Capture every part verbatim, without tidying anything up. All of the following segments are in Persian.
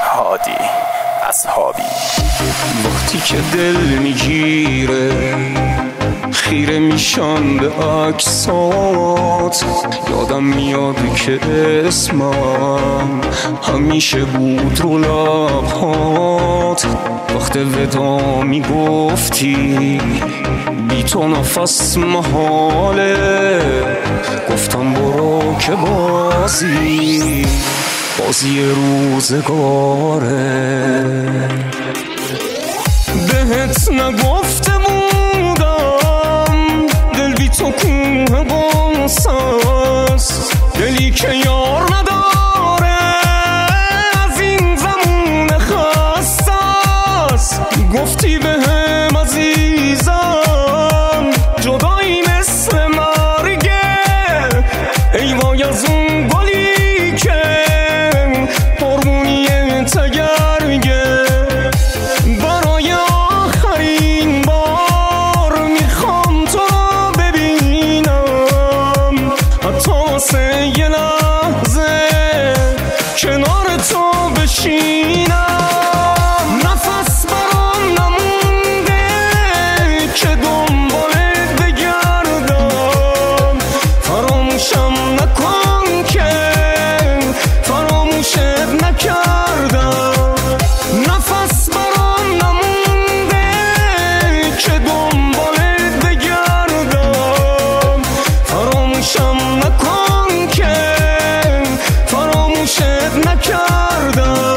هادی اصحابی. وقتی که دل میگیره خیره میشم به عکسات، یادم میاد که اسمم همیشه بود رو لبهات. وقت ودا میگفتی بی تو نفس محاله، گفتم برو که بازی بازی روزگاره. بهت نگفته بودم دل بی تو کوه قصاست، دلی که یار نداره از این زمون خستاست. گفتی بهم عزیزم جدایی مثل مرگه، ای وای از اون گلی که قربونی تگرگه. برای آخرین بار میخوام تو رو ببینم، حتی واسه یه لحظه کنار تو بشینم. نفس برام نمونده که دنبالت بگردم، فراموشم نکن که فراموشت نکردم. نفس برام نمونده که دنبالت بگردم، فراموشم نکن که فراموشت نکردم.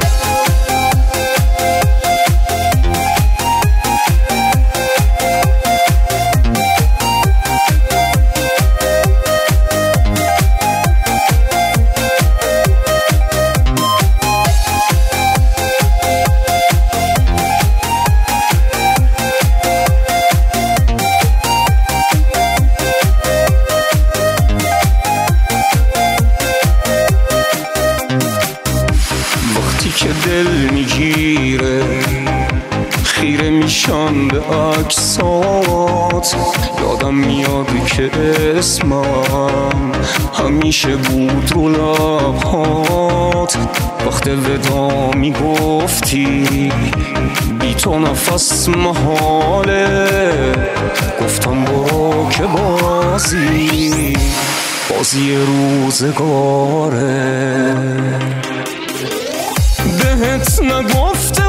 وقتی که دل میگیره خیره میشم به عکسات، یادم میاد که اسمم همیشه بود رو لبهات. وقت ودا میگفتی بی تو نفس محاله، گفتم برو که بازی بازی روزگاره. بهت نگفته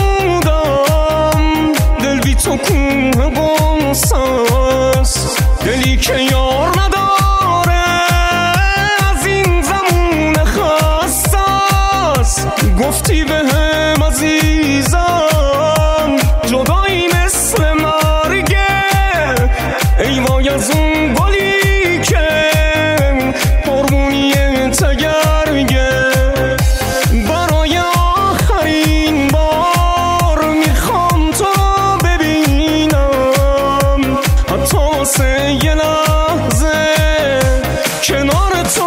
بودم دل بی تو کوه قصاست، دلی که یار نداره از این زمون خستاست. گفتی بهم عزیزم جدایی مثل مرگه، ای وای از اون گلی که قربونی تگرگه. برای آخرین بار میخوام تو رو ببینم، حتی واسه یه لحظه کنار تو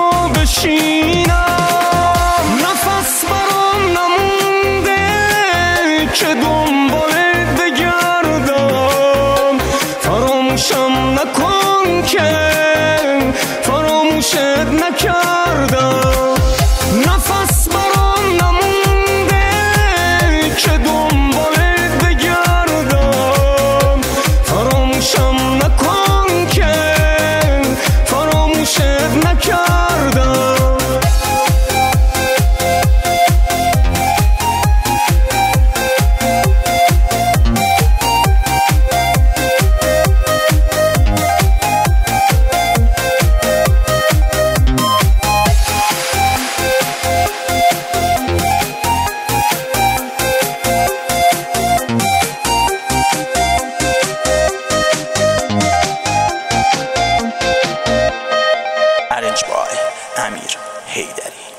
بشینم. نفس برام نمونده که دنبالت بگردم، فراموشم نکن که فراموشت نکردم. نفس برام نمونده که دنبالت بگردم، فراموشم نکن که فراموشت نکردم. ارنج بای امیر حیدری.